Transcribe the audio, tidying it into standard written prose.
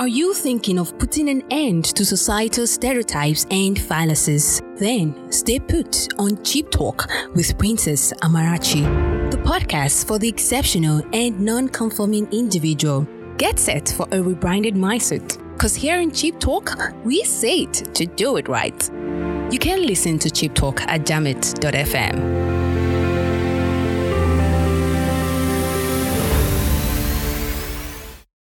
Are you thinking of putting an end to societal stereotypes and fallacies? Then stay put on Cheap Talk with Princess Amarachi, the podcast for the exceptional and non-conforming individual. Get set for a rebranded mindset, because here in Cheap Talk, we say it to do it right. You can listen to Cheap Talk at Jamit.fm.